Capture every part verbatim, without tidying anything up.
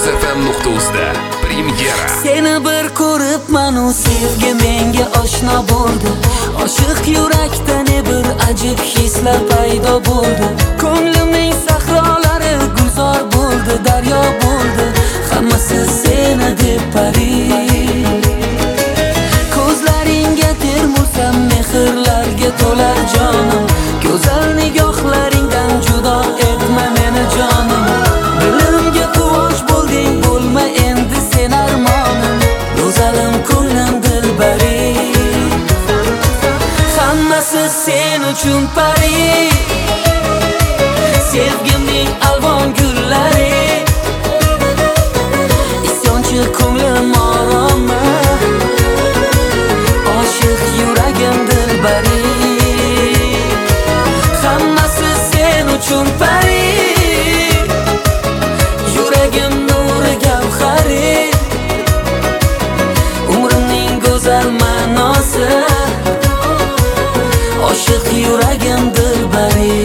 muzfm nuqta uzda premyera. Seni bir ko'ribman, u sevgi menga oshno bo'ldi. Oshiq yurakda ne bir ajib hislar paydo bo'ldi. Ko'nglimning sahrolari gulzor bo'ldi, daryo bo'ldi. Hammasi seni deb pari. Ko'zlaringga termulsam mehrlarga to'lar jonim. Go'zal nigohlaringdan judo etma meni jonim. Dilimga quvonch bo'lding, bo'lma endi sen armonim. Go'zalim ko'nglim dilbari. Hammasi sen uchun pari. Sevgimning alvon gullari. Isyonchi ko'nglim oroma. Oshiq yuragim dilbari. Hammasi sen uchun pari. Yuragim nuri gavhari. Umrimning go'zal ma'nosi. Oshiq yuragim dilbari.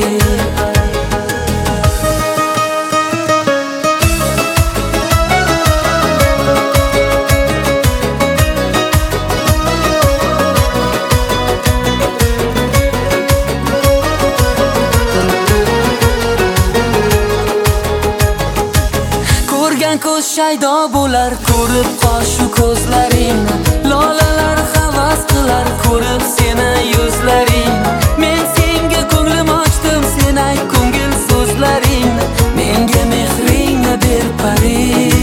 Ko'rgan ko'z shaydo bo'lar, ko'rib qoshu ko'zlaringni. Lolalar havas qilar, ko'rib seni yuzlaringni. Men senga ko'nglim ochdim, sen ayt ko'ngil so'zlaringni. Menga mehringni ber pari.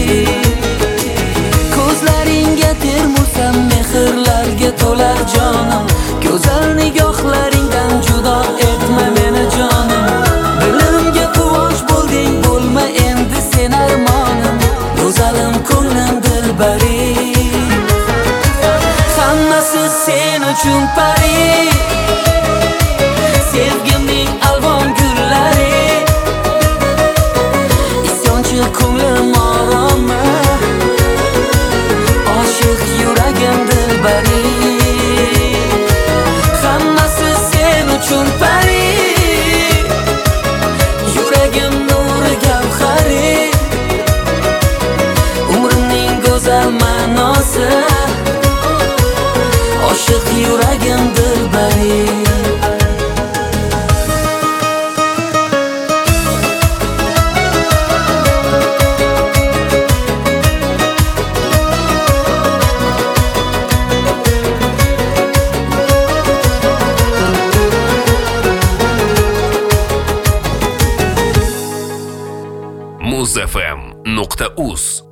Ko'zlaringga termulsam mehrlarga to'lar jonim. Go'zal nigohlaringdan judo etma meni jonim. Dilimga quvonch bo'lding, bo'lma endi sen armonim. Go'zalim ko'nglim dilbari. Hammasi sen uchun pari. Sevgimning alvon gullari. Isyonchi ko'nglim oroma. Oshiq yuragim dilbari. Hammasi sen uchun pari. Yuragim nuri gavhari. Umrimning go'zal ma'nosi. Oshiq yuragim dilbari. muzfm nuqta uz